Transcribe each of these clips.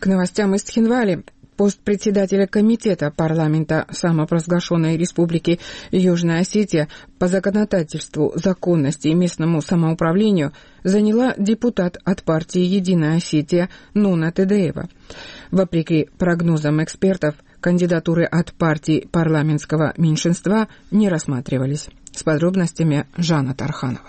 К новостям из Тхинвали. Пост председателя комитета парламента самопровозглашенной республики Южная Осетия по законодательству, законности и местному самоуправлению заняла депутат от партии «Единая Осетия» Нуна Тедеева. Вопреки прогнозам экспертов, кандидатуры от партии парламентского меньшинства не рассматривались. С подробностями Жанна Тарханова.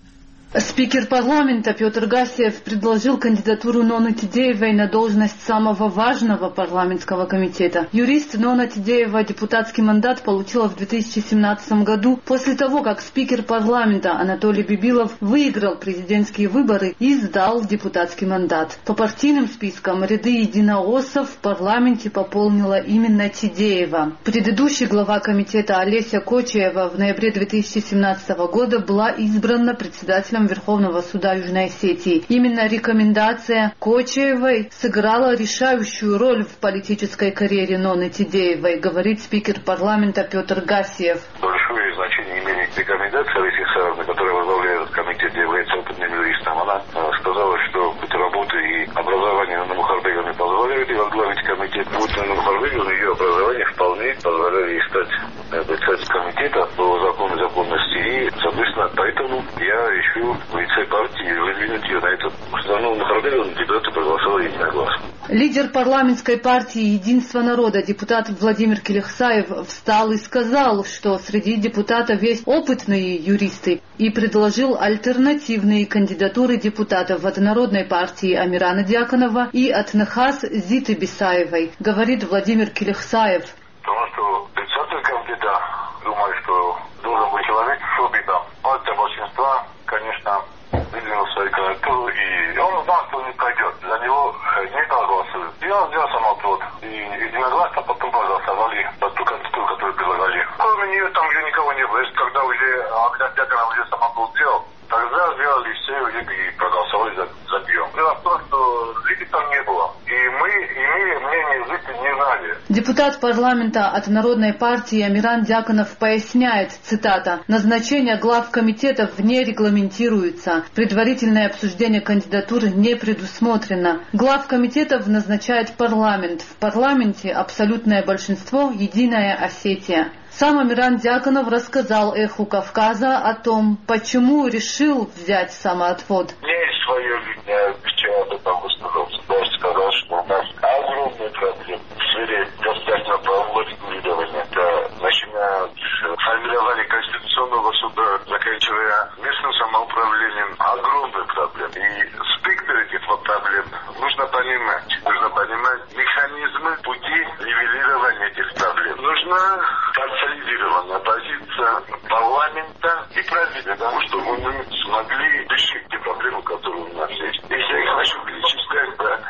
Спикер парламента Петр Гасиев предложил кандидатуру Ноны Тедеевой на должность самого важного парламентского комитета. Юрист Нона Тедеева депутатский мандат получила в 2017 году после того, как спикер парламента Анатолий Бибилов выиграл президентские выборы и сдал депутатский мандат. По партийным спискам ряды единоосов в парламенте пополнила именно Тедеева. Предыдущий глава комитета Олеся Кочаева в ноябре 2017 года была избрана председателем Верховного суда Южной Осетии. Именно рекомендация Кочаевой сыграла решающую роль в политической карьере Ноны Тедеевой, говорит спикер парламента Петр Гасиев. Большое значение имеет рекомендация Олеси Саровны, которая возглавляет этот комитет, является опытным юристом. Она сказала, что опыт работы и образование Нана Мухарбеговны позволяют ей возглавить комитет. Вот Нана Мухарбеговна, ее образование вполне позволяет ей стать председателем комитета по закону и законности. И, соответственно, поэтому я решил в лице партии выдвинуть ее на этот. Установленную Мухарбеговну депутаты проголосовали единогласно. Лидер парламентской партии «Единство народа» депутат Владимир Келехсаев встал и сказал, что среди депутатов есть опытные юристы, и предложил альтернативные кандидатуры депутатов от Народной партии Амирана Дьяконова и от НХАС Зиты Бисаевой, говорит Владимир Келехсаев. Потому что председатель комитета, думаю, что должен быть человек с опытом. Партия большинства, конечно, выдвинул свою кандидатуру, и он знал, что не пройдет. За него не проголосуют. И он сделал самоотвод. И единогласно потом проголосовали за ту кандидатуру, которую предлагали. Кроме нее там уже никого не было. Когда уже Амиран Дьяконов уже самоотвод сделал, тогда сделали все и проголосовали за нее. Дело в том, что Зити там не было. И мы, имея мнение Зити, не знали. Депутат парламента от Народной партии Амиран Дьяконов поясняет, цитата, «Назначение глав комитетов не регламентируется. Предварительное обсуждение кандидатуры не предусмотрено. Глав комитетов назначает парламент. В парламенте абсолютное большинство – Единая Осетия». Сам Амиран Дьяконов рассказал «Эху Кавказа» о том, почему решил взять самоотвод. У меня есть свое видение, вчера об этом высказался. Я сказал, что у нас огромные проблемы в сфере государственного правового регулирования. Это начиная с формирования Конституционного суда, заканчивая местным самоуправлением, огромные проблемы. И спектр этих проблем нужно понимать. Нужно понимать механизмы, пути нивелирования этих проблем. Нужна консолидированная позиция парламента и правительства, потому что мы смогли решить те проблемы, которые у нас есть. Если я их хочу перечислять,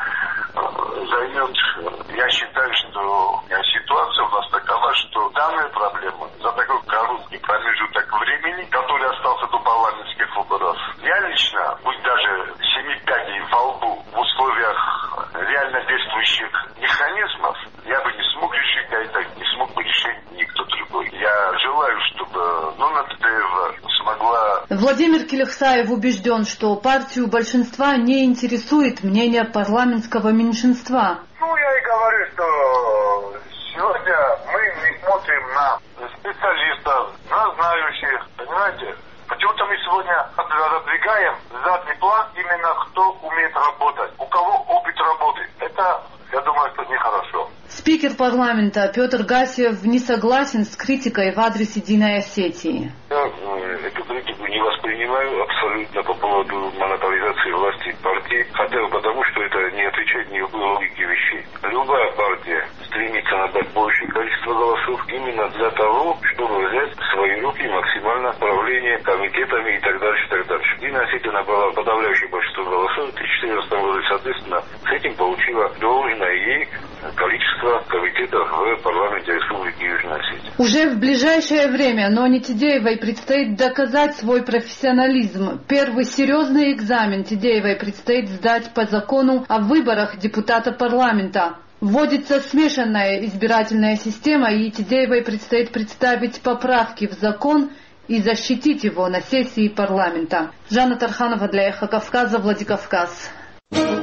займет, я считаю, что ситуация у нас такова, что данные проблемы за такой короткий промежуток времени, который остался до парламентских выборов, я лично, будь даже 7 пядей во лбу в условиях реально действующих механизмов, я бы не смог решить, а это не смог бы решить никто другой. Я желаю, чтобы Нона Тедеева смогла... Владимир Келехсаев убежден, что партию большинства не интересует мнение парламентского меньшинства. Я и говорю, что сегодня мы не смотрим на специалистов, на знающих, понимаете? Почему-то мы сегодня продвигаем задний план именно кто умеет работать, у кого опыт работы. Это, я думаю, что нехорошо. Спикер парламента Петр Гасиев не согласен с критикой в адрес Единой Осетии. Я эту критику не воспринимаю абсолютно по поводу монополизации власти партии, хотя бы потому, что это не отвечает ни логике вещей. Любая партия стремится набрать большее количество голосов именно для того, чтобы взять в свои руки максимально управление комитетами и так дальше, и так дальше. Единая Осетия набрала подавляющее большинство голосов в 2014 году, и, соответственно, с этим получила должное ей количество комитетов в парламенте Республики Южная Осетия. Уже в ближайшее время Ноне Тедеевой предстоит доказать свой профессионализм. Первый серьезный экзамен Тедеевой предстоит сдать по закону о выборах депутата парламента. Вводится смешанная избирательная система, и Тедеевой предстоит представить поправки в закон и защитить его на сессии парламента. Жанна Тарханова для Эхо Кавказа, Владикавказ.